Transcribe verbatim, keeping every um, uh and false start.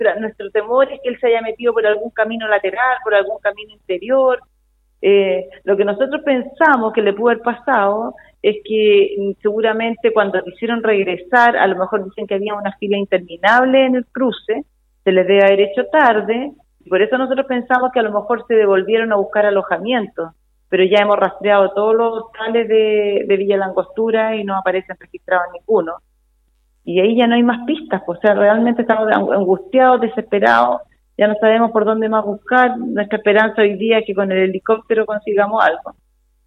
nuestra, nuestro temor es que él se haya metido por algún camino lateral, por algún camino interior. Eh, lo que nosotros pensamos que le pudo haber pasado es que mm, seguramente cuando quisieron regresar, a lo mejor dicen que había una fila interminable en el cruce, se les debe haber hecho tarde, y por eso nosotros pensamos que a lo mejor se devolvieron a buscar alojamiento, pero ya hemos rastreado todos los hostales de, de Villa Langostura y no aparecen registrados ninguno. Y ahí ya no hay más pistas, pues, o sea, realmente estamos angustiados, desesperados, ya no sabemos por dónde más buscar. Nuestra esperanza hoy día es que con el helicóptero consigamos algo.